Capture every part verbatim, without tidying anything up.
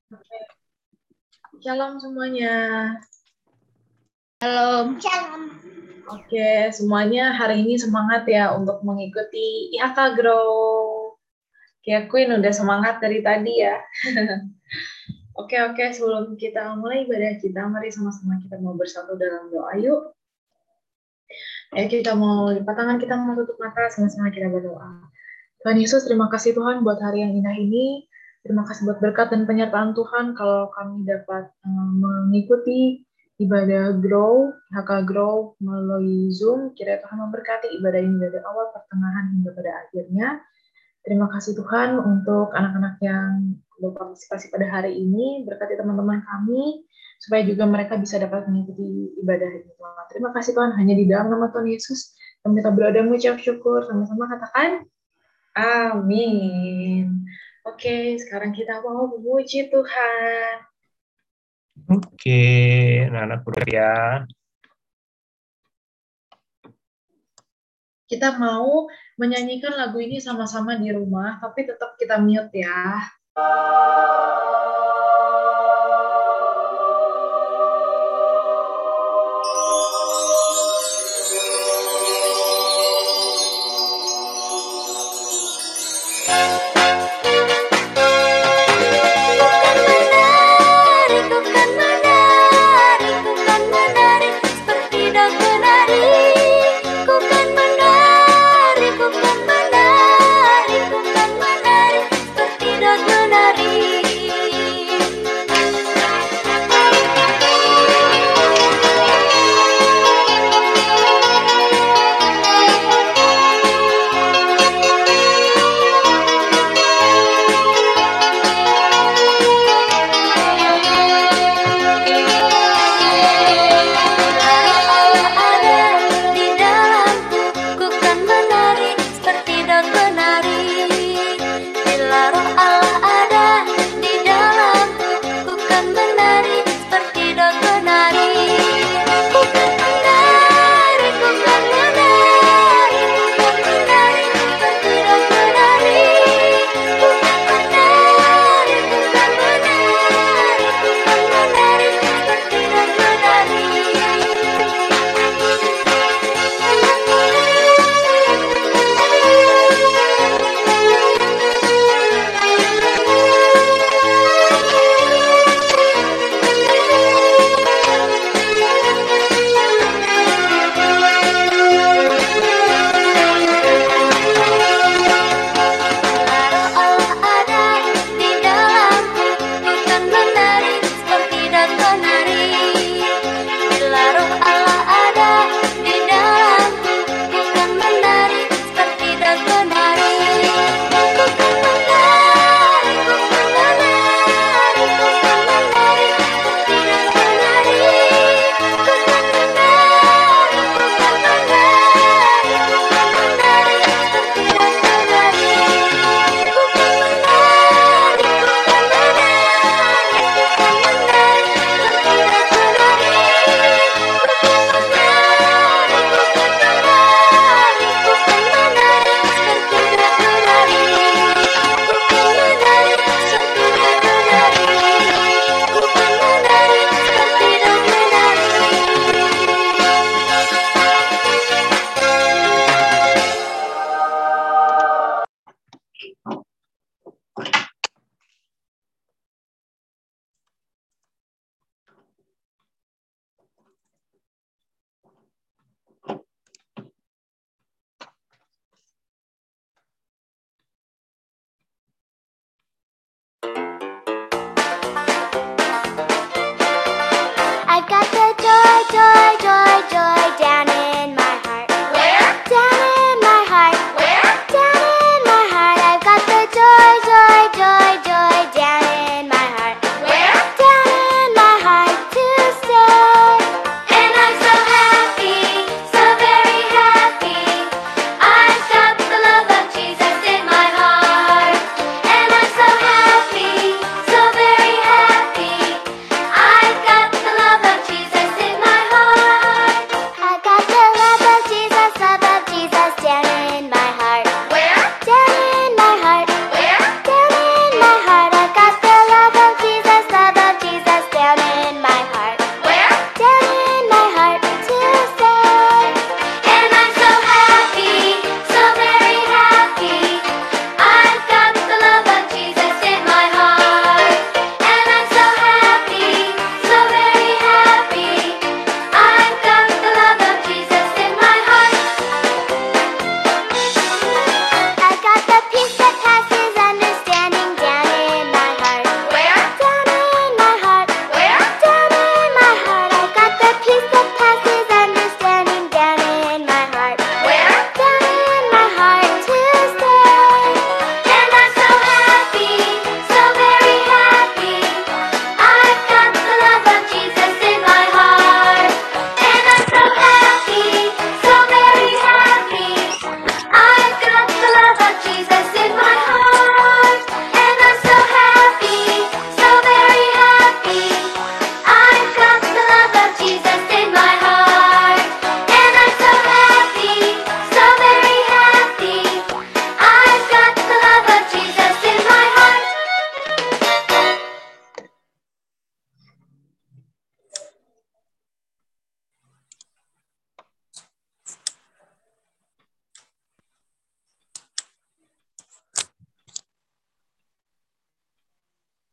Oke. Shalom semuanya. Shalom. Shalom. Oke, semuanya hari ini semangat ya untuk mengikuti I H K Grow. Kayak Queen udah semangat dari tadi ya. Oke, oke, sebelum kita mulai ibadah kita, mari sama-sama kita mau bersatu dalam doa yuk. Ya, kita mau lipat tangan, kita mau tutup mata, sama-sama kita berdoa. Tuhan Yesus, terima kasih Tuhan buat hari yang indah ini. Terima kasih buat berkat dan penyertaan Tuhan kalau kami dapat um, mengikuti ibadah Grow, H K Grow melalui Zoom. Kiranya Tuhan memberkati ibadah ini dari awal, pertengahan, hingga pada akhirnya. Terima kasih Tuhan untuk anak-anak yang berpartisipasi pada hari ini. Berkati teman-teman kami, supaya juga mereka bisa dapat mengikuti ibadah ini. Tuhan. Terima kasih Tuhan, hanya di dalam nama Tuhan Yesus. Kami kita berdoa dan mengucap syukur. Sama-sama katakan, amin. Oke, sekarang kita mau memuji Tuhan. Oke, anak-anak berdoa ya. Kita mau menyanyikan lagu ini sama-sama di rumah, tapi tetap kita mute ya. Menari,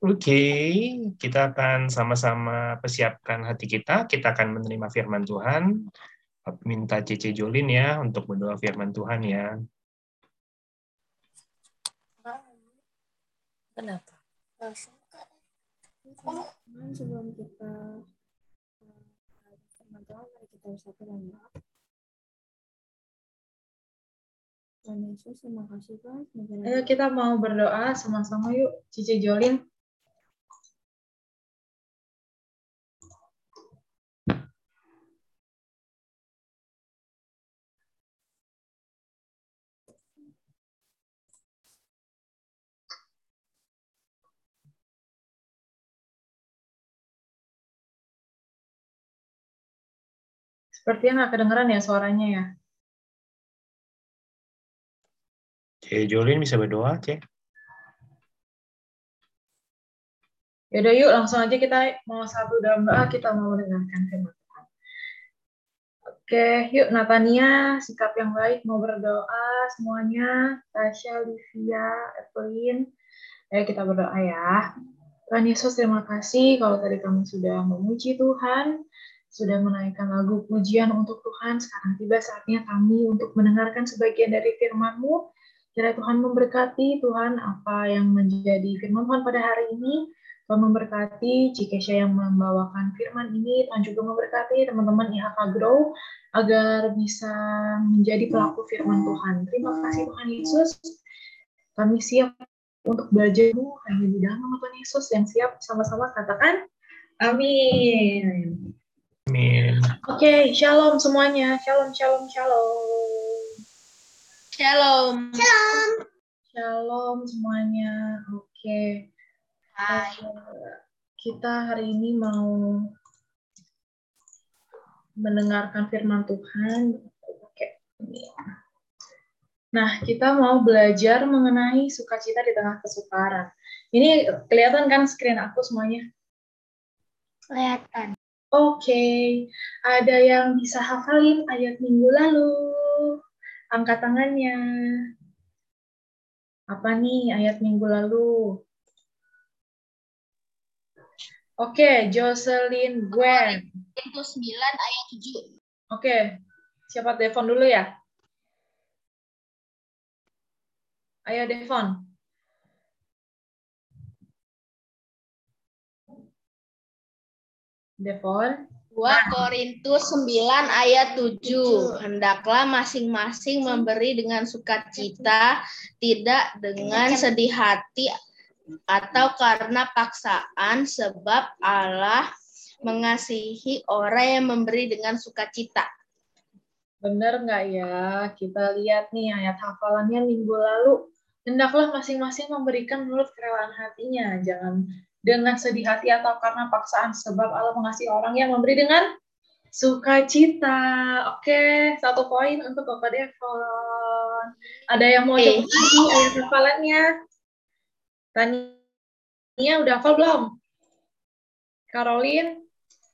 Oke, kita akan sama-sama persiapkan hati kita. Kita akan menerima firman Tuhan. Minta Cece Jolin ya untuk berdoa firman Tuhan ya. Kenapa? Sebelum kita firman Tuhan, mari kita bersatu dalam doa. Tuhan Yesus, terima kasih Tuhan. Ayo kita mau berdoa sama-sama yuk, Cici Jolin. Sepertinya nggak kedengeran ya suaranya ya. Cece Jolin bisa berdoa, Cek. Yaudah yuk langsung aja kita mau satu dalam doa, kita mau mendengarkan firman Tuhan. Oke, yuk Natania, sikap yang baik mau berdoa semuanya. Tasya, Livia, Evelyn, ayo kita berdoa ya. Tuhan Yesus, terima kasih kalau tadi kami sudah memuji Tuhan, sudah menaikkan lagu pujian untuk Tuhan. Sekarang tiba saatnya kami untuk mendengarkan sebagian dari firman-Mu. Kiranya Tuhan memberkati, Tuhan, apa yang menjadi firman Tuhan pada hari ini. Tuhan memberkati Cikesha yang membawakan firman ini. Tuhan juga memberkati teman-teman I H K Grow agar bisa menjadi pelaku firman Tuhan. Terima kasih Tuhan Yesus. Kami siap untuk belajar-Mu hanya di dalam nama Tuhan Yesus, yang siap sama-sama katakan amin. Amin. Oke, okay, shalom semuanya. Shalom, shalom, shalom. Shalom. Shalom. Shalom semuanya. Oke. Okay. Hai. Uh, kita hari ini mau mendengarkan firman Tuhan. Oke. Okay. Nah, kita mau belajar mengenai sukacita di tengah kesukaran. Ini kelihatan kan screen aku semuanya? Kelihatan. Oke, okay. Ada yang bisa hafalin ayat minggu lalu? Angkat tangannya. Apa nih ayat minggu lalu? Oke, okay. Jocelyn Gwen. Itu sembilan ayat tujuh. Oke, okay. Siapa telepon dulu ya? Ayo Devon. Devon. dua Korintus sembilan ayat tujuh. Hendaklah masing-masing memberi dengan sukacita, tidak dengan sedih hati atau karena paksaan, sebab Allah mengasihi orang yang memberi dengan sukacita. Benar nggak ya? Kita lihat nih ayat hafalannya minggu lalu. Hendaklah masing-masing memberikan menurut kerelaan hatinya, jangan dengan sedih hati atau karena paksaan, sebab Allah mengasihi orang yang memberi dengan sukacita. Oke, satu poin untuk Bapak Devon. Ada yang mau coba lagi ayat hafalannya? Tania udah hafal belum? Caroline?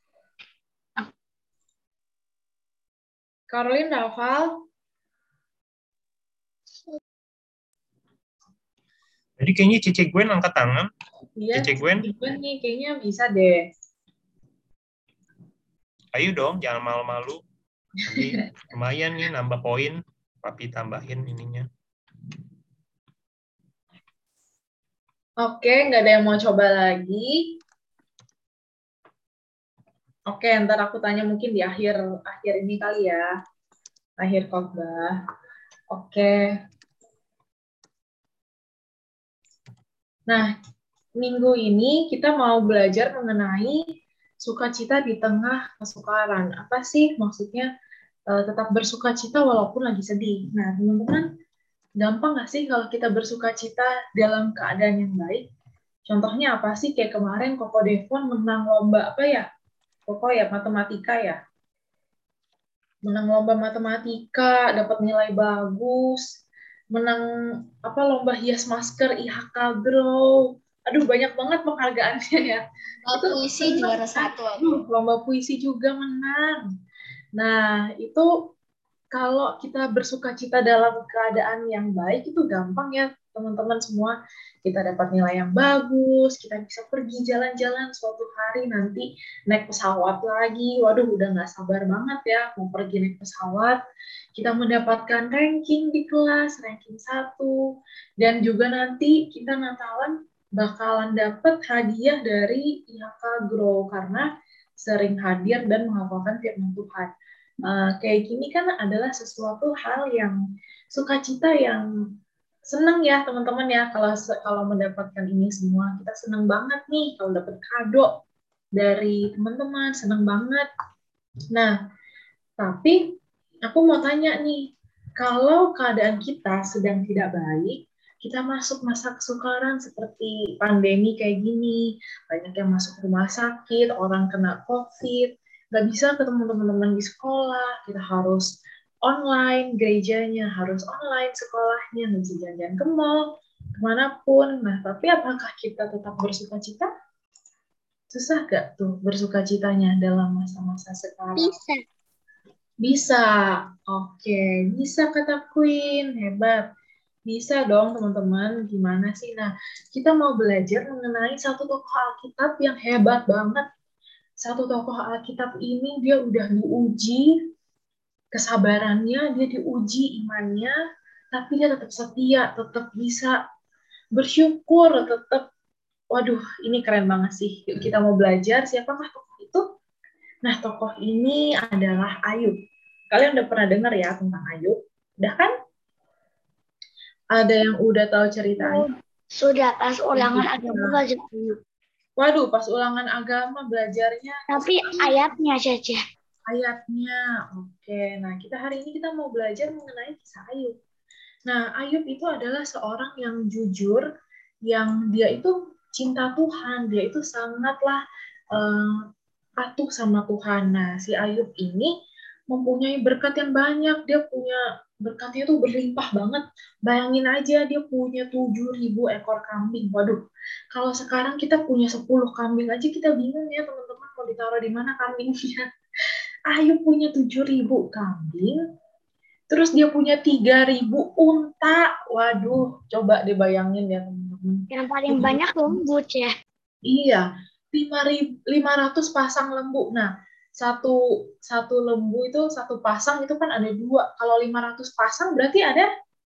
Caroline udah hafal? Jadi kayaknya Cici Gwen angkat tangan. Iya, Cici Gwen. Cici Gwen nih kayaknya bisa deh. Ayo dong, jangan malu-malu. Nanti lumayan nih nambah poin. Papi tambahin ininya. Oke, nggak ada yang mau coba lagi. Oke, ntar aku tanya mungkin di akhir akhir ini kali ya. Akhir khotbah. Oke. Nah, minggu ini kita mau belajar mengenai sukacita di tengah kesukaran. Apa sih maksudnya uh, tetap bersukacita walaupun lagi sedih? Nah, teman-teman, gampang nggak sih kalau kita bersukacita dalam keadaan yang baik? Contohnya apa sih? Kayak kemarin Koko Devon menang lomba apa ya? Koko ya, matematika ya. Menang lomba matematika, dapat nilai bagus. Menang apa lomba hias masker I H K Grow. Aduh, banyak banget penghargaannya ya. Lomba itu puisi juara satu. Aduh, lomba puisi juga menang. Nah, itu kalau kita bersuka cita dalam keadaan yang baik itu gampang ya, teman-teman semua. kita dapat nilai yang bagus, kita bisa pergi jalan-jalan suatu hari nanti naik pesawat lagi. Waduh, udah nggak sabar banget ya mau pergi naik pesawat. Kita mendapatkan ranking di kelas, ranking satu, dan juga nanti kita Natalan bakalan dapat hadiah dari I H K Grow karena sering hadir dan menghafalkan firman Tuhan. Uh, kayak gini kan adalah sesuatu hal yang sukacita yang senang ya teman-teman ya kalau kalau mendapatkan ini semua. Kita senang banget nih kalau dapat kado dari teman-teman, senang banget. Nah, tapi aku mau tanya nih, kalau keadaan kita sedang tidak baik, kita masuk masa kesukaran seperti pandemi kayak gini, banyak yang masuk rumah sakit, orang kena COVID, nggak bisa ketemu teman-teman di sekolah, kita harus online, gerejanya harus online, sekolahnya, nggak bisa jalan-jalan ke mall, kemanapun. Nah, tapi apakah kita tetap bersuka cita? Susah gak tuh bersuka citanya dalam masa-masa sekarang? Bisa. Bisa, oke, bisa kata Queen, hebat. Bisa dong teman-teman, gimana sih? Nah, kita mau belajar mengenai satu tokoh Alkitab yang hebat banget. Satu tokoh Alkitab ini dia udah diuji kesabarannya, dia diuji imannya, tapi dia tetap setia, tetap bisa bersyukur, tetap, waduh, ini keren banget sih. Yuk kita mau belajar siapakah tokoh itu? Nah, tokoh ini adalah Ayub. Kalian udah pernah dengar ya tentang Ayub? Udah kan? Ada yang udah tahu cerita Ayub? Sudah, pas ulangan agama belajar Ayub. Waduh, pas ulangan agama belajarnya. Tapi ayatnya saja. Ayatnya, oke. Nah, kita hari ini kita mau belajar mengenai kisah Ayub. Nah, Ayub itu adalah seorang yang jujur, yang dia itu cinta Tuhan, dia itu sangatlah uh, patuh sama Tuhan. Nah, si Ayub ini mempunyai berkat yang banyak, dia punya berkatnya tuh berlimpah banget. Bayangin aja dia punya tujuh ribu ekor kambing. Waduh, kalau sekarang kita punya sepuluh kambing aja kita bingung ya teman-teman mau ditaruh di mana kambingnya. Ayub punya tujuh ribu kambing, terus dia punya tiga ribu unta. Waduh, coba dibayangin ya teman-teman. Yang paling banyak lembu ya. Iya, lima ratus pasang lembu. Nah, satu satu lembu itu satu pasang itu kan ada dua. Kalau lima ratus pasang berarti ada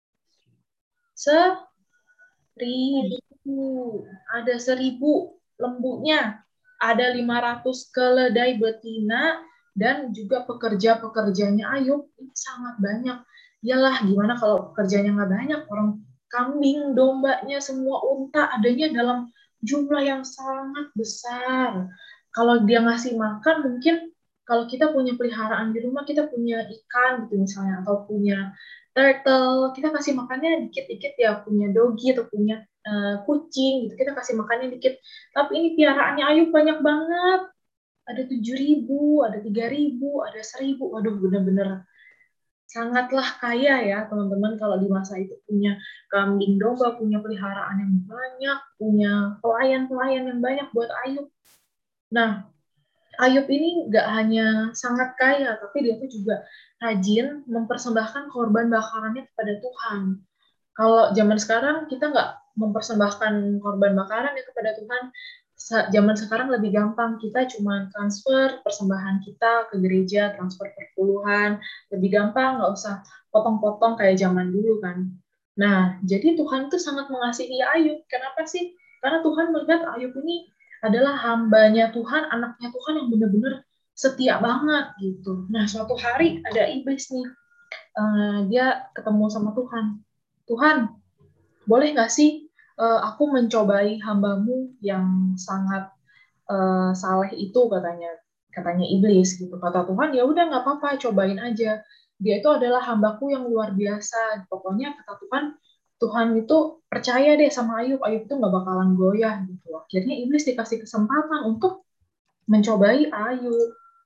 seribu. Ada seribu lembunya. Ada lima ratus keledai betina dan juga pekerja-pekerjanya Ayub ini sangat banyak. Yalah, gimana kalau pekerjanya nggak banyak? Orang kambing, dombanya, semua unta adanya dalam jumlah yang sangat besar. Kalau dia ngasih makan, mungkin kalau kita punya peliharaan di rumah, kita punya ikan gitu misalnya, atau punya turtle, kita kasih makannya dikit-dikit ya, punya doggy atau punya uh, kucing gitu, kita kasih makannya dikit. Tapi ini piaraannya Ayub banyak banget. Ada tujuh ribu, ada tiga ribu, ada seribu. Waduh, bener-bener sangatlah kaya ya teman-teman kalau di masa itu punya kambing domba, punya peliharaan yang banyak, punya pelayan-pelayan yang banyak buat Ayub. Nah, Ayub ini nggak hanya sangat kaya, tapi dia tuh juga rajin mempersembahkan korban bakarannya kepada Tuhan. Kalau zaman sekarang kita nggak mempersembahkan korban bakaran ya kepada Tuhan. Zaman sekarang lebih gampang, kita cuma transfer persembahan kita ke gereja, transfer perpuluhan, lebih gampang, nggak usah potong-potong kayak zaman dulu kan. Nah, jadi Tuhan itu sangat mengasihi Ayub. Kenapa sih? Karena Tuhan melihat Ayub ini adalah hambanya Tuhan, anaknya Tuhan yang benar-benar setia banget gitu. Nah, suatu hari ada iblis nih, uh, dia ketemu sama Tuhan. Tuhan, boleh nggak sih uh, aku mencobai hambamu yang sangat uh, saleh itu, katanya katanya iblis gitu. Kata Tuhan, ya udah nggak apa-apa, cobain aja. Dia itu adalah hambaku yang luar biasa. Pokoknya kata Tuhan, Tuhan itu percaya deh sama Ayub. Ayub itu nggak bakalan goyah gitu. Akhirnya iblis dikasih kesempatan untuk mencobai Ayub.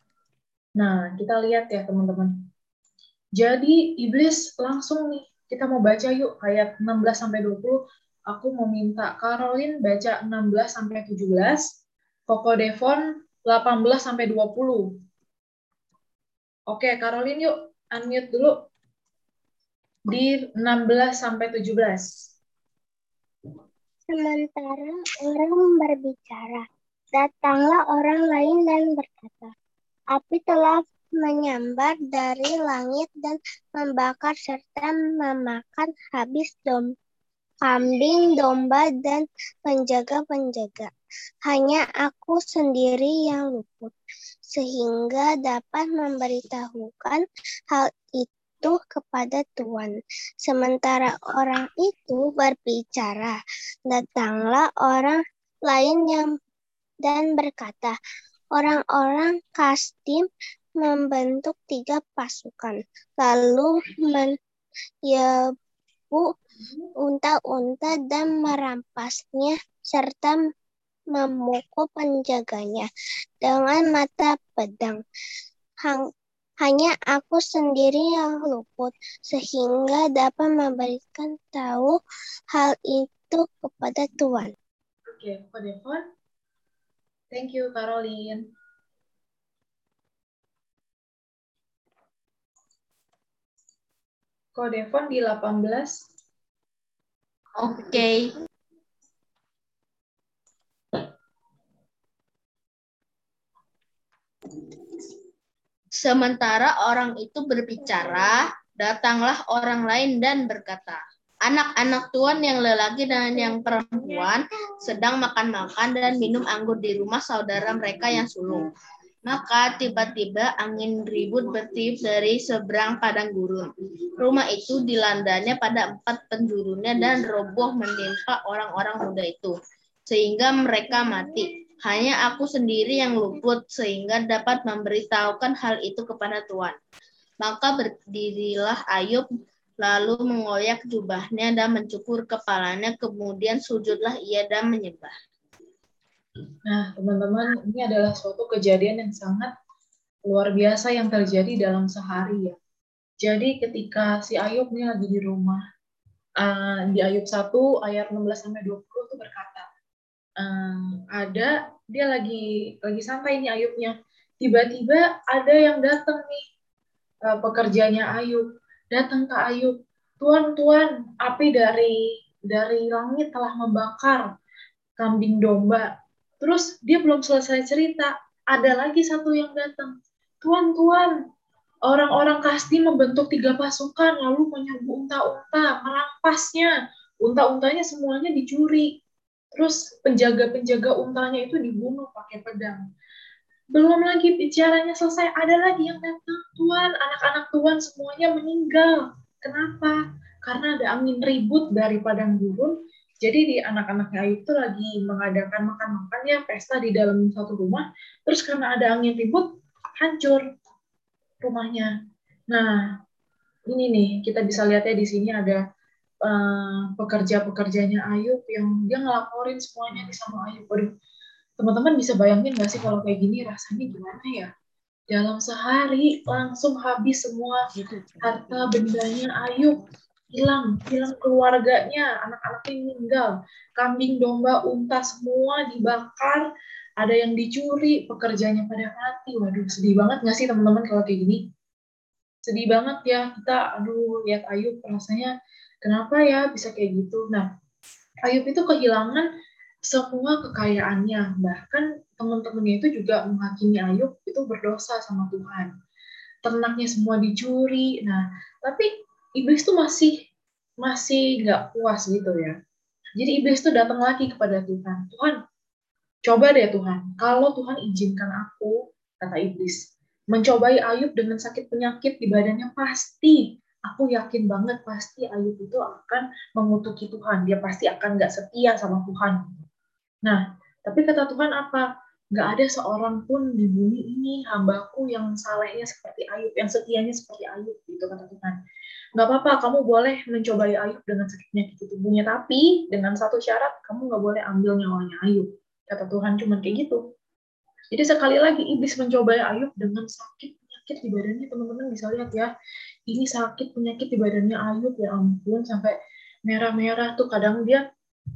Nah, kita lihat ya teman-teman. Jadi iblis langsung nih, kita mau baca yuk ayat enam belas sampai dua puluh. Aku mau minta Caroline baca enam belas sampai tujuh belas, Koko Devon delapan belas sampai dua puluh. Oke, Caroline yuk unmute dulu di enam belas sampai tujuh belas. Sementara orang berbicara, datanglah orang lain dan berkata, api telah menyambar dari langit dan membakar serta memakan habis dom, kambing, domba, dan penjaga-penjaga. Hanya aku sendiri yang luput, sehingga dapat memberitahukan hal itu kepada Tuhan. Sementara orang itu berbicara, datanglah orang lain yang dan berkata, orang-orang Kasdim membentuk tiga pasukan, lalu menyerbu unta-unta dan merampasnya, serta memukul penjaganya dengan mata pedang. Hang, hanya aku sendiri yang luput, sehingga dapat memberikan tahu hal itu kepada Tuhan. Oke, Kak Devon. Thank you, Caroline. Kak Devon di delapan belas. Oke. Okay. Sementara orang itu berbicara, datanglah orang lain dan berkata, anak-anak Tuhan yang lelaki dan yang perempuan sedang makan-makan dan minum anggur di rumah saudara mereka yang sulung. Maka tiba-tiba angin ribut bertiup dari seberang padang gurun. Rumah itu dilandanya pada empat penjurunnya dan roboh menimpa orang-orang muda itu, sehingga mereka mati. Hanya aku sendiri yang luput, sehingga dapat memberitahukan hal itu kepada Tuhan. Maka berdirilah Ayub, lalu mengoyak jubahnya dan mencukur kepalanya, kemudian sujudlah ia dan menyembah. Nah, teman-teman, ini adalah suatu kejadian yang sangat luar biasa yang terjadi dalam sehari ya. Jadi ketika si Ayub ini lagi di rumah, uh, di Ayub satu ayat enam belas sampai dua puluh itu berkata, uh, ada dia lagi lagi santai nih Ayubnya. Tiba-tiba ada yang datang nih, uh, pekerjanya Ayub, datang ke Ayub. Tuan, Tuan, api dari dari langit telah membakar kambing domba. Terus dia belum selesai cerita, ada lagi satu yang datang. Tuan, Tuan, orang-orang Kasdim membentuk tiga pasukan, lalu menyerbu unta-unta, merampasnya. Unta-untanya semuanya dicuri. Terus penjaga-penjaga untanya itu dibunuh pakai pedang. Belum lagi bicaranya selesai, ada lagi yang datang. Tuan, anak-anak Tuan semuanya meninggal. Kenapa? Karena ada angin ribut dari padang gurun. Jadi di anak-anaknya Ayub itu lagi mengadakan makan-makan ya, pesta di dalam satu rumah. Terus karena ada angin ribut, hancur rumahnya. Nah, ini nih kita bisa lihat ya di sini ada uh, pekerja-pekerjanya Ayub yang dia ngelaporin semuanya di sama Ayub. Waduh, teman-teman bisa bayangin nggak sih kalau kayak gini rasanya gimana ya? Dalam sehari langsung habis semua harta bendanya Ayub. Hilang, hilang keluarganya, anak-anaknya meninggal, kambing, domba, unta semua dibakar, ada yang dicuri, pekerjanya pada mati. Waduh, sedih banget nggak sih teman-teman kalau kayak gini? Sedih banget ya, kita aduh lihat Ayub rasanya kenapa ya bisa kayak gitu. Nah, Ayub itu kehilangan semua kekayaannya, bahkan teman-temannya itu juga menghakimi Ayub itu berdosa sama Tuhan. Ternaknya semua dicuri. Nah, tapi iblis tuh masih masih nggak puas gitu ya. Jadi iblis tuh datang lagi kepada Tuhan. Tuhan, coba deh Tuhan, kalau Tuhan izinkan aku, kata iblis, mencobai Ayub dengan sakit penyakit di badannya, pasti, aku yakin banget pasti Ayub itu akan mengutuki Tuhan. Dia pasti akan nggak setia sama Tuhan. Nah, tapi kata Tuhan apa? Nggak ada seorang pun di bumi ini hambaku yang salehnya seperti Ayub, yang setianya seperti Ayub, gitu kata Tuhan. Nggak apa-apa, kamu boleh mencobai Ayub dengan sakit penyakit tubuhnya, tapi dengan satu syarat, kamu nggak boleh ambil nyawanya Ayub. Kata Tuhan cuman kayak gitu. Jadi sekali lagi iblis mencobai Ayub dengan sakit penyakit di badannya, teman-teman bisa lihat ya. Ini sakit penyakit di badannya Ayub, ya ampun, sampai merah-merah tuh, kadang dia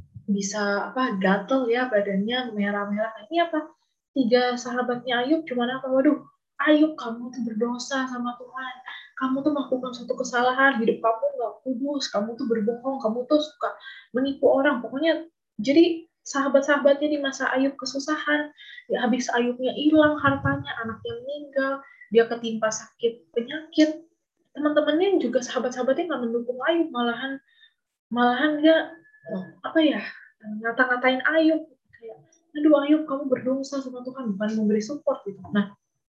bisa apa gatel ya badannya merah-merah. Ini apa? Tiga sahabatnya Ayub cuma apa? Waduh, Ayub kamu tuh berdosa sama Tuhan. Kamu tuh melakukan suatu kesalahan, hidup kamu nggak kudus, kamu tuh berbohong, kamu tuh suka menipu orang. Pokoknya Jadi sahabat-sahabatnya di masa Ayub kesusahan, ya habis Ayubnya hilang hartanya, anaknya meninggal, dia ketimpa sakit penyakit, teman-temannya juga sahabat-sahabatnya nggak mendukung Ayub, malahan malahan dia oh, apa ya ngata-ngatain Ayub kayak, aduh Ayub kamu berdosa sama Tuhan, bukan memberi support gitu. Nah,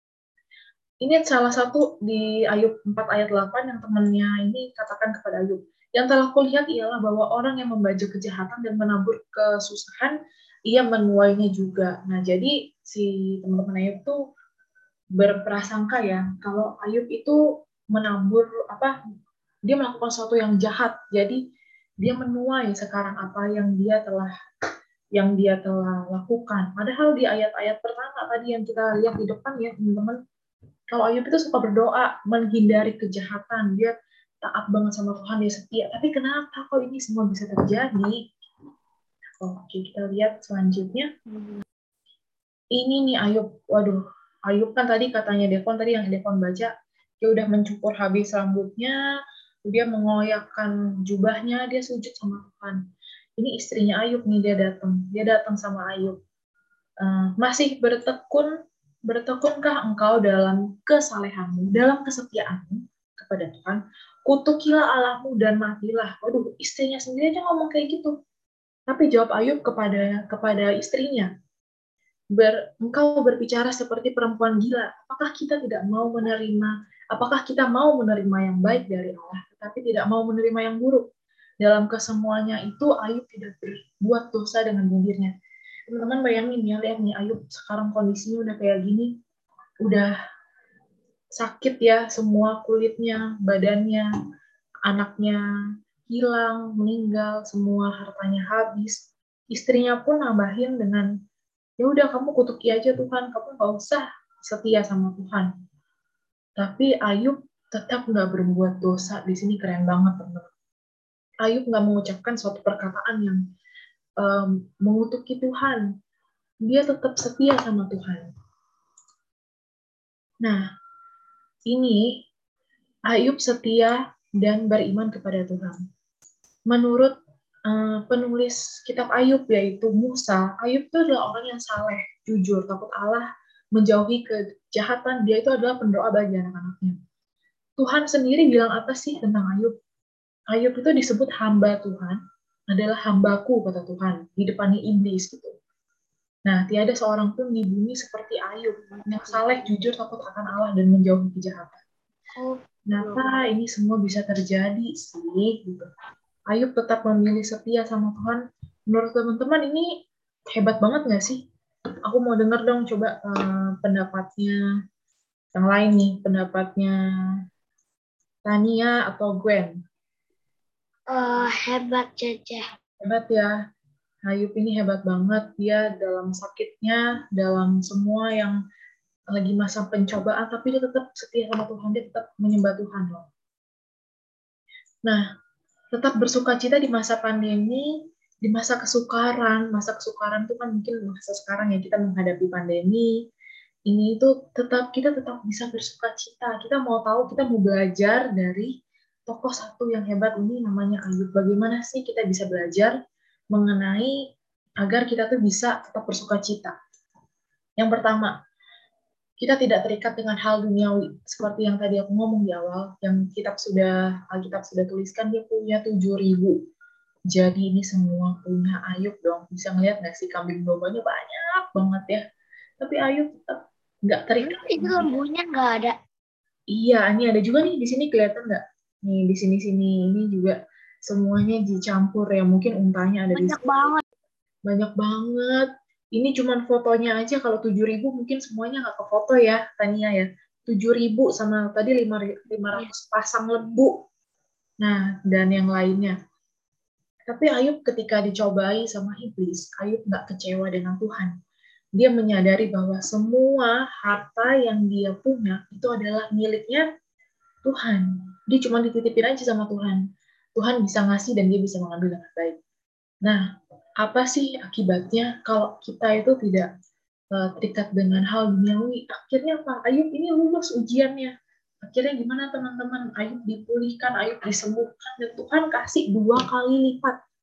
ini salah satu di Ayub empat ayat delapan yang temannya ini katakan kepada Ayub. Yang telah kulihat ialah bahwa orang yang membajak kejahatan dan menabur kesusahan, ia menuainya juga. Nah, jadi si teman-teman Ayub tuh berprasangka ya, kalau Ayub itu menabur apa, dia melakukan sesuatu yang jahat. Jadi dia menuai sekarang apa yang dia telah yang dia telah lakukan. Padahal di ayat-ayat pertama tadi yang kita lihat di depan ya, teman-teman, kalau Ayub itu suka berdoa, menghindari kejahatan, dia taat banget sama Tuhan, dia setia. Tapi kenapa kok ini semua bisa terjadi? Oke, kita lihat selanjutnya. Ini nih Ayub, waduh, Ayub kan tadi katanya Devon, tadi yang Devon baca, dia udah mencukur habis rambutnya, dia mengoyakkan jubahnya, dia sujud sama Tuhan. Ini istrinya Ayub nih, dia datang, dia datang sama Ayub. Uh, masih bertekun Bertekunkah engkau dalam kesalehanmu, dalam kesetiaanmu kepada Tuhan? Kutukilah Allahmu dan matilah. Waduh, istrinya sendiri aja ngomong kayak gitu. Tapi jawab Ayub kepada kepada istrinya, Ber, engkau berbicara seperti perempuan gila. Apakah kita tidak mau menerima? Apakah kita mau menerima yang baik dari Allah, tetapi tidak mau menerima yang buruk? Dalam kesemuanya itu Ayub tidak berbuat dosa dengan bibirnya. Teman-teman bayangin ya, lihat nih Ayub sekarang kondisinya udah kayak gini, udah sakit ya semua kulitnya, badannya, anaknya hilang, meninggal, semua hartanya habis. Istrinya pun nambahin dengan, ya udah kamu kutuki aja Tuhan, kamu nggak usah setia sama Tuhan. Tapi Ayub tetap nggak berbuat dosa. Di sini keren banget teman-teman. Ayub nggak mengucapkan suatu perkataan yang um, mengutuki Tuhan. Dia tetap setia sama Tuhan. Nah, ini Ayub setia dan beriman kepada Tuhan. Menurut uh, penulis kitab Ayub yaitu Musa, Ayub itu adalah orang yang saleh, jujur, takut Allah, menjauhi kejahatan. Dia itu adalah pendoa bagi anak-anaknya. Tuhan sendiri bilang apa sih tentang Ayub? Ayub itu disebut hamba Tuhan, adalah hambaku kata Tuhan, di depannya iblis gitu. Nah, tiada seorang pun di bumi seperti Ayub, yang saleh, jujur, takut akan Allah, dan menjauhi kejahatan. Kenapa ini semua bisa terjadi sih? Gitu. Ayub tetap memilih setia sama Tuhan. Menurut teman-teman ini hebat banget nggak sih? Aku mau dengar dong coba uh, pendapatnya yang lain nih, pendapatnya Tania atau Gwen. Uh, hebat, Cece. Hebat ya. Ayub ini hebat banget, dia dalam sakitnya, dalam semua yang lagi masa pencobaan, tapi dia tetap setia sama Tuhan, dia tetap menyembah Tuhan loh. Nah, tetap bersukacita di masa pandemi, di masa kesukaran, masa kesukaran itu kan mungkin masa sekarang ya kita menghadapi pandemi, ini itu tetap kita tetap bisa bersukacita. Kita mau tahu, kita mau belajar dari tokoh satu yang hebat ini namanya Ayub. Bagaimana sih kita bisa belajar mengenai agar kita tuh bisa tetap bersukacita. Yang pertama, kita tidak terikat dengan hal duniawi. Seperti yang tadi aku ngomong di awal, yang kitab sudah, Alkitab sudah tuliskan, dia punya tujuh ribu. Jadi ini semua punya Ayub dong. Bisa ngeliat nggak sih kambing dombanya banyak banget ya. Tapi Ayub tetap nggak terikat. Itu lembunya nggak ada. Iya, ini ada juga nih di sini kelihatan nggak? Nih di sini-sini ini juga semuanya dicampur ya. Mungkin untanya ada banyak di sini. banget. Banyak banget. Ini cuman fotonya aja. Kalau tujuh ribu mungkin semuanya nggak ke foto ya, Tania ya. tujuh ribu sama tadi lima ratus pasang lembu. Nah, dan yang lainnya. Tapi Ayub ketika dicobai sama iblis, Ayub nggak kecewa dengan Tuhan. Dia menyadari bahwa semua harta yang dia punya itu adalah miliknya Tuhan. Dia cuma dititipin aja sama Tuhan. Tuhan bisa ngasih dan dia bisa mengambil dengan baik. Nah, apa sih akibatnya kalau kita itu tidak uh, terikat dengan hal duniawi? Akhirnya apa? Ayub ini lulus ujiannya. Akhirnya gimana teman-teman? Ayub dipulihkan, Ayub disembuhkan, dan Tuhan kasih dua kali lipat.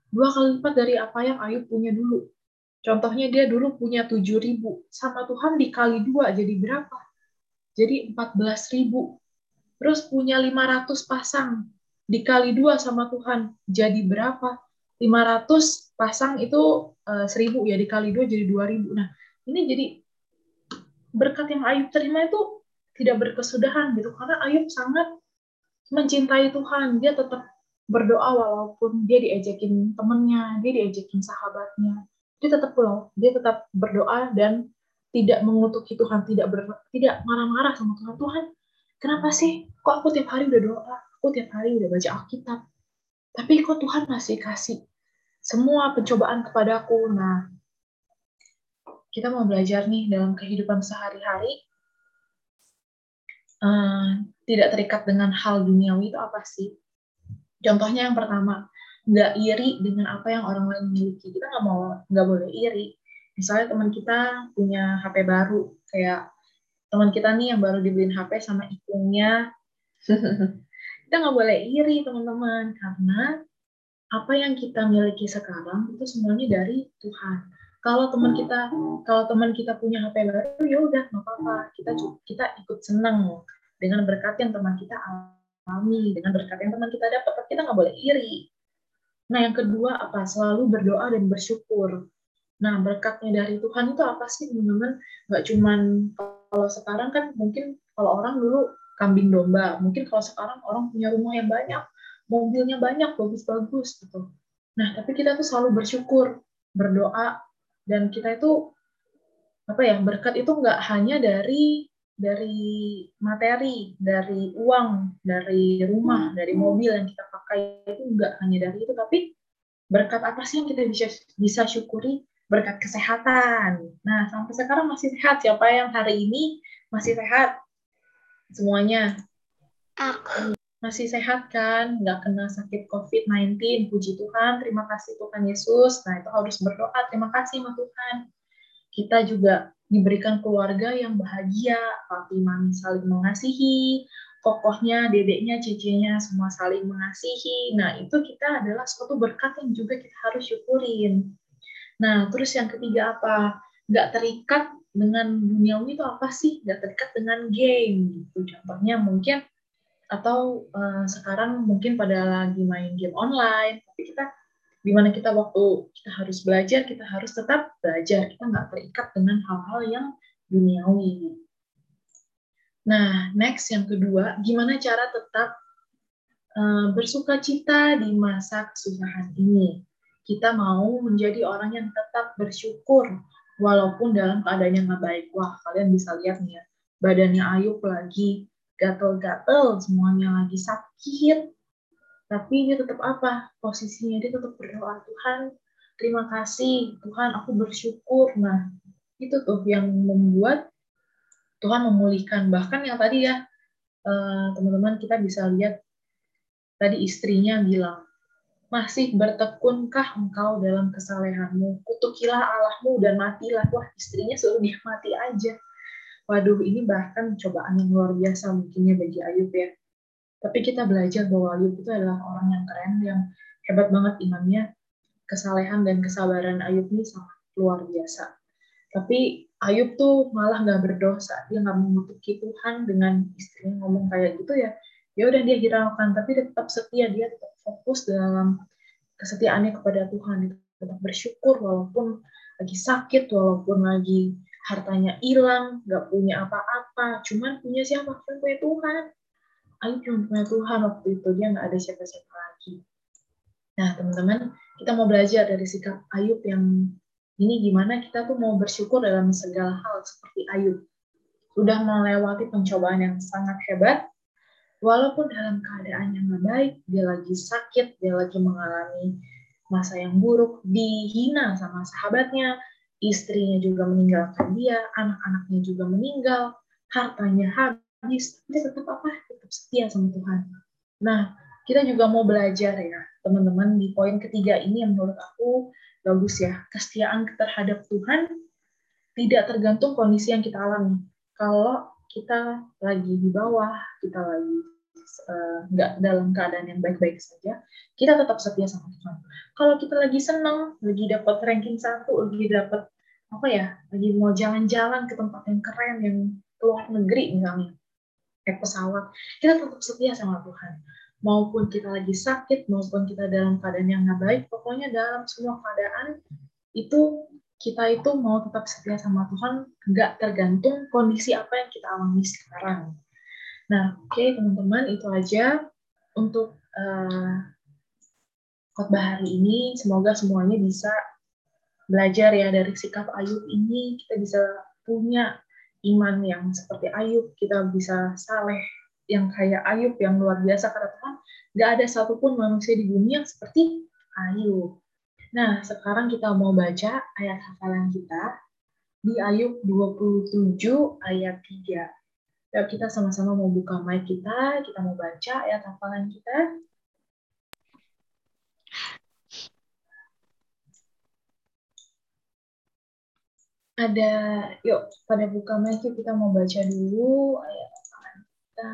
Dua kali lipat dari apa yang Ayub punya dulu. Contohnya dia dulu punya tujuh ribu. Sama Tuhan dikali dua jadi berapa? Jadi empat belas ribu. Terus punya lima ratus pasang. Dikali dua sama Tuhan. Jadi berapa? lima ratus pasang itu uh, seribu ya. Dikali dua jadi dua ribu. Nah, ini jadi berkat yang Ayub terima itu tidak berkesudahan gitu. Karena Ayub sangat mencintai Tuhan. Dia tetap berdoa walaupun dia diejekin temennya, dia diejekin sahabatnya. Dia tetap pulau, dia tetap berdoa dan tidak mengutuki Tuhan, tidak ber, tidak marah-marah sama Tuhan. Tuhan, kenapa sih? Kok aku tiap hari udah doa, aku tiap hari udah baca Alkitab, tapi kok Tuhan masih kasih semua pencobaan kepadaku? Nah, kita mau belajar nih dalam kehidupan sehari-hari, uh, tidak terikat dengan hal duniawi itu apa sih? Contohnya yang pertama, nggak iri dengan apa yang orang lain miliki. Kita nggak mau, nggak boleh iri. Misalnya teman kita punya H P baru, kayak teman kita nih yang baru dibeliin H P sama ibunya, kita nggak boleh iri teman-teman, karena apa yang kita miliki sekarang itu semuanya dari Tuhan. Kalau teman kita, kalau teman kita punya H P baru, ya udah nggak apa-apa, kita kita ikut senang dengan berkat yang teman kita alami, dengan berkat yang teman kita dapat, tapi kita nggak boleh iri. Nah, yang kedua apa? Selalu berdoa dan bersyukur. Nah, berkatnya dari Tuhan itu apa sih, teman-teman? Nggak cuman kalau sekarang kan mungkin kalau orang dulu kambing domba, mungkin kalau sekarang orang punya rumah yang banyak, mobilnya banyak, bagus-bagus gitu. Nah, tapi kita tuh selalu bersyukur, berdoa, dan kita itu apa ya, berkat itu nggak hanya dari dari materi, dari uang, dari rumah, dari mobil yang kita pakai, itu nggak hanya dari itu, tapi berkat apa sih yang kita bisa bisa syukuri? Berkat kesehatan. Nah, sampai sekarang masih sehat. Siapa yang hari ini masih sehat? Semuanya. Aku. Masih sehat kan? Nggak kena sakit covid sembilan belas. Puji Tuhan. Terima kasih Tuhan Yesus. Nah, itu harus berdoa. Terima kasih sama Tuhan. Kita juga diberikan keluarga yang bahagia, papi mami saling mengasihi, kokohnya, dedeknya, cicenya semua saling mengasihi. Nah, itu kita adalah suatu berkat yang juga kita harus syukurin. Nah, terus yang ketiga apa? Nggak terikat dengan duniawi itu apa sih? Nggak terikat dengan game gitu. Contohnya mungkin, atau uh, sekarang mungkin pada lagi main game online, tapi kita dimana kita waktu kita harus belajar, kita harus tetap belajar. Kita nggak terikat dengan hal-hal yang duniawi. Nah, next yang kedua, gimana cara tetap uh, bersuka cita di masa kesusahan ini? Kita mau menjadi orang yang tetap bersyukur, walaupun dalam keadaan yang nggak baik. Wah, kalian bisa lihat nih ya, badannya Ayub lagi gatel-gatel, semuanya lagi sakit. Tapi dia tetap apa? Posisinya dia tetap berdoa, Tuhan, terima kasih, Tuhan, aku bersyukur. Nah, itu tuh yang membuat Tuhan memulihkan. Bahkan yang tadi ya, teman-teman kita bisa lihat, tadi istrinya bilang, masih bertekunkah engkau dalam kesalehanmu? Kutukilah Allahmu dan matilah. Wah, istrinya suruh dia mati aja. Waduh, ini bahkan cobaan yang luar biasa mungkinnya bagi Ayub ya. Tapi kita belajar bahwa Ayub itu adalah orang yang keren, yang hebat banget imannya. Kesalehan dan kesabaran Ayub ini sangat luar biasa. Tapi Ayub tuh malah nggak berdosa. Dia nggak mengutuki Tuhan dengan istrinya ngomong kayak gitu ya. Ya udah dia hiraukan, tapi dia tetap setia. Dia tetap fokus dalam kesetiaannya kepada Tuhan. Dia tetap bersyukur walaupun lagi sakit, walaupun lagi hartanya hilang, nggak punya apa-apa. Cuman punya siapa? Punya Tuhan. Ayub cuma punya Tuhan waktu itu, dia nggak ada siapa-siapa lagi. Nah, teman-teman, kita mau belajar dari sikap Ayub yang ini, gimana kita tuh mau bersyukur dalam segala hal seperti Ayub. Sudah melewati pencobaan yang sangat hebat, walaupun dalam keadaan yang nggak baik, dia lagi sakit, dia lagi mengalami masa yang buruk, dihina sama sahabatnya, istrinya juga meninggalkan dia, anak-anaknya juga meninggal, hartanya habis, dia tetap apa? Tetap setia sama Tuhan. Nah, kita juga mau belajar ya, teman-teman, di poin ketiga ini yang menurut aku bagus ya. Kesetiaan terhadap Tuhan tidak tergantung kondisi yang kita alami. Kalau kita lagi di bawah, kita lagi uh, nggak dalam keadaan yang baik-baik saja, kita tetap setia sama Tuhan. Kalau kita lagi senang, lagi dapat ranking satu, lagi dapat apa ya, lagi mau jalan-jalan ke tempat yang keren, yang keluar negeri misalnya, kayak pesawat, kita tetap setia sama Tuhan. Maupun kita lagi sakit, maupun kita dalam keadaan yang nggak baik, pokoknya dalam semua keadaan itu kita itu mau tetap setia sama Tuhan, nggak tergantung kondisi apa yang kita alami sekarang. Nah, oke okay, teman-teman, itu aja untuk uh, khotbah hari ini. Semoga semuanya bisa belajar ya dari sikap Ayub ini, kita bisa punya iman yang seperti Ayub, kita bisa saleh yang kayak Ayub yang luar biasa karena Tuhan. Nggak ada satupun manusia di bumi yang seperti Ayub. Nah, sekarang kita mau baca ayat hafalan kita di Ayub dua puluh tujuh ayat tiga. Yuk kita sama-sama mau buka mic kita, kita mau baca ayat hafalan kita. Ada, yuk pada buka mic yuk, kita mau baca dulu ayat hafalan kita.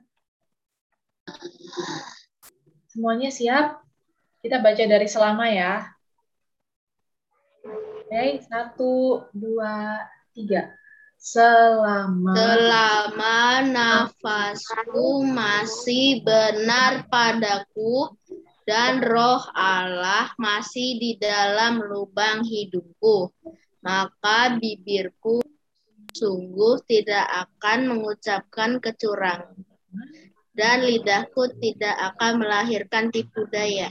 Semuanya siap? Kita baca dari selama ya. Oke, okay, satu, dua, tiga. Selama, Selama nafasku masih benar padaku dan roh Allah masih di dalam lubang hidupku, maka bibirku sungguh tidak akan mengucapkan kecurangan dan lidahku tidak akan melahirkan tipu daya.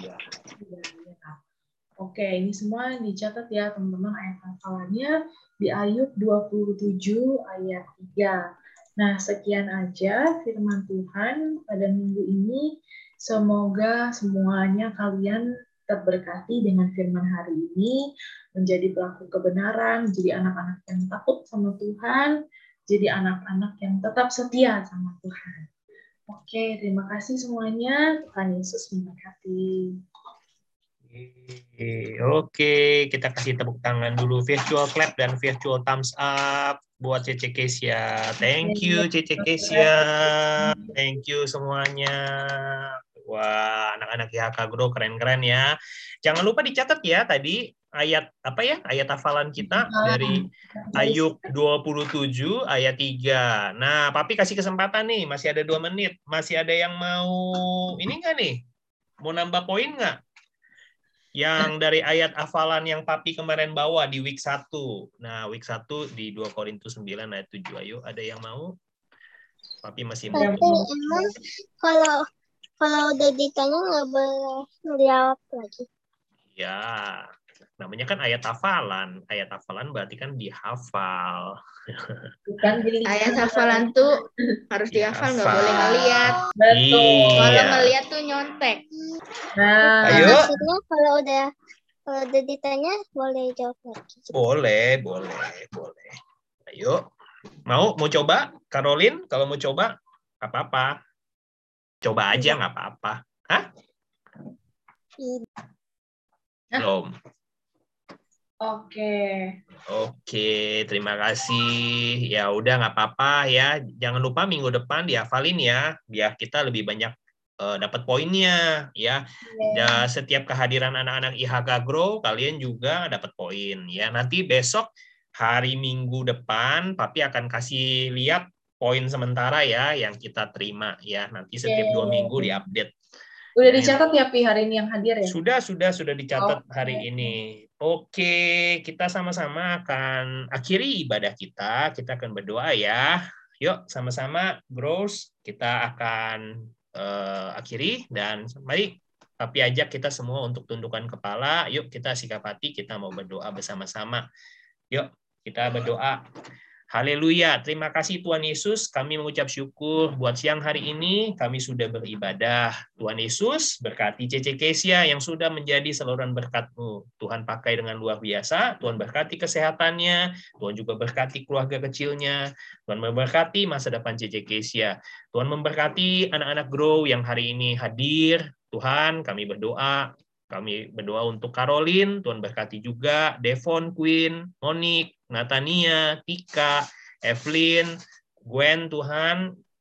Oke, ini semua dicatat ya teman-teman ayat hafalannya di Ayub dua puluh tujuh ayat tiga. Nah, sekian aja firman Tuhan pada minggu ini. Semoga semuanya kalian terberkati dengan firman hari ini, menjadi pelaku kebenaran, menjadi anak-anak yang takut sama Tuhan, jadi anak-anak yang tetap setia sama Tuhan. Oke, terima kasih semuanya. Tuhan Yesus memberkati. Oke, kita kasih tepuk tangan dulu, virtual clap dan virtual thumbs up buat Cece Kesia. Thank you Cece Kesia. Thank you semuanya. Wah, anak-anak I H K Grow keren-keren ya. Jangan lupa dicatat ya tadi ayat apa ya? Ayat hafalan kita dari Ayub dua puluh tujuh ayat tiga. Nah, Papi kasih kesempatan nih, masih ada dua menit. Masih ada yang mau ini nggak nih? Mau nambah poin nggak? Yang dari ayat hafalan yang Papi kemarin bawa di week satu. Nah, week satu di dua Korintus sembilan ayat tujuh. Ayo, ada yang mau? Papi masih mau. Tapi emang kalau kalau udah ditanya nggak boleh menjawab lagi. Ya, namanya kan ayat hafalan. Ayat hafalan berarti kan dihafal. Bukan Ayat hafalan tuh harus dihafal, nggak boleh ngeliat. Betul. Kalau Iya. ngeliat tuh nyontek. Nah, Ayo. Maksudnya kalau udah kalau udah ditanya boleh jawab lagi. Boleh, boleh, boleh. Ayo. Mau mau coba? Caroline, kalau mau coba, nggak apa-apa. Coba aja, nggak apa-apa. Hah? Belum. oke. Oke, terima kasih. Ya udah nggak apa-apa ya. Jangan lupa minggu depan dihafalin ya, biar kita lebih banyak uh, dapat poinnya ya. Dan setiap kehadiran anak-anak I H K Grow kalian juga dapat poin ya. Nanti besok hari Minggu depan Papi akan kasih lihat poin sementara ya yang kita terima ya. Nanti setiap dua minggu diupdate. Udah dicatat ya Pi hari ini yang hadir ya? Sudah, sudah, sudah dicatat Oke. hari ini. Oke, kita sama-sama akan akhiri ibadah kita. Kita akan berdoa ya. Yuk, sama-sama Grows. Kita akan uh, akhiri dan mari Papi ajak kita semua untuk tundukkan kepala. Yuk, kita sikap hati, kita mau berdoa bersama-sama. Yuk, kita berdoa. Haleluya, terima kasih Tuhan Yesus, kami mengucap syukur buat siang hari ini, kami sudah beribadah. Tuhan Yesus, berkati Cece Kesia yang sudah menjadi saluran berkat-Mu. Tuhan pakai dengan luar biasa, Tuhan berkati kesehatannya, Tuhan juga berkati keluarga kecilnya, Tuhan memberkati masa depan Cece Kesia. Tuhan memberkati anak-anak Grow yang hari ini hadir. Tuhan, kami berdoa, kami berdoa untuk Caroline, Tuhan berkati juga, Devon, Queen, Monique, Natania, Tika, Evelyn, Gwen, Tuhan,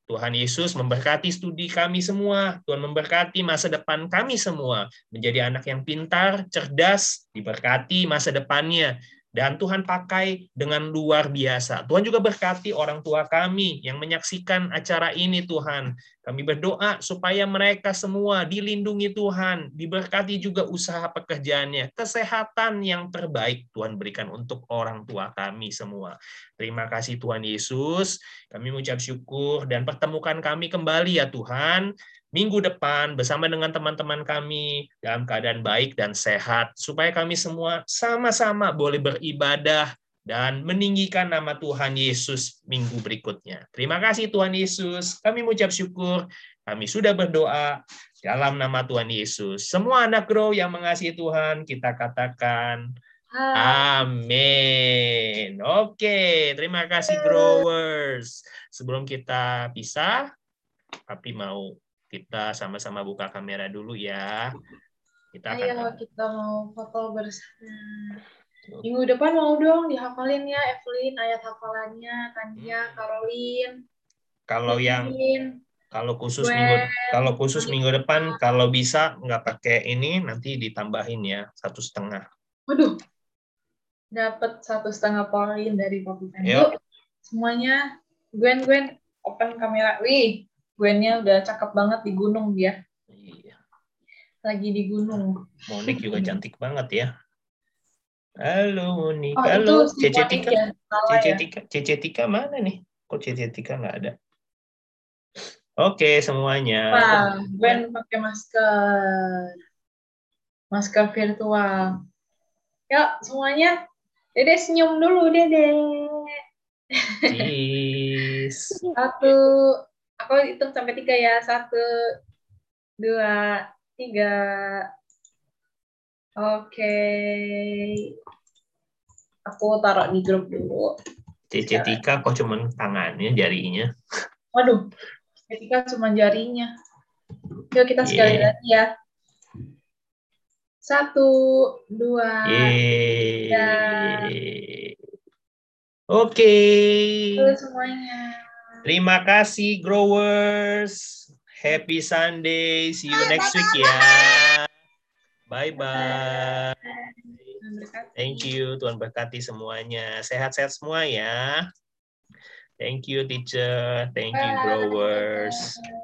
Tuhan Yesus memberkati studi kami semua. Tuhan memberkati masa depan kami semua. Menjadi anak yang pintar, cerdas, diberkati masa depannya. Dan Tuhan pakai dengan luar biasa. Tuhan juga berkati orang tua kami yang menyaksikan acara ini, Tuhan. Kami berdoa supaya mereka semua dilindungi Tuhan. Diberkati juga usaha pekerjaannya. Kesehatan yang terbaik Tuhan berikan untuk orang tua kami semua. Terima kasih Tuhan Yesus. Kami mengucap syukur dan pertemukan kami kembali ya Tuhan. Minggu depan bersama dengan teman-teman kami dalam keadaan baik dan sehat. Supaya kami semua sama-sama boleh beribadah dan meninggikan nama Tuhan Yesus minggu berikutnya. Terima kasih Tuhan Yesus. Kami mengucap syukur. Kami sudah berdoa dalam nama Tuhan Yesus. Semua anak Grow yang mengasihi Tuhan, kita katakan amin. Oke, terima kasih Growers. Sebelum kita pisah, Papi mau kita sama-sama buka kamera dulu ya. Kita akan Ayo kita mau foto bersama. Minggu depan mau dong dihafalin ya Evelyn ayat hafalannya, Tania, Caroline. Kalau yang Evelyn, kalau khusus Gwen, minggu kalau khusus Monica. minggu depan kalau bisa nggak pakai ini nanti ditambahin ya satu setengah. Waduh, dapat satu setengah poin dari Papi Pen. Yuk. Yuk, semuanya. Gwen, Gwen, open kamera. Wih, Gwennya udah cakep banget di gunung dia. Iya. Lagi di gunung. Monik juga cantik banget ya. Halo Monik. Oh, Halo itu si Cece Monik Tika. ya, salah Cece ya. Tika. Cece Tika mana nih? Kok Cece Tika nggak ada? Oke semuanya. Wah, Gwen pakai masker. Masker virtual. Yuk, semuanya. Dede senyum dulu, Dede. Cheese. Satu. Aku hitung sampai tiga ya. Satu, dua, tiga. Oke. Aku taruh di grup dulu. Cece Tika kok cuman tangannya, jarinya. Waduh, ketika cuma jarinya. Yuk kita sekali Yeah. lagi ya. Satu, dua, tiga. Oke. Halo semuanya. Terima kasih Growers. Happy Sunday. See you next week ya. Bye-bye. Thank you. Tuhan berkati semuanya. Sehat-sehat semua ya. Thank you teacher. Thank you Growers.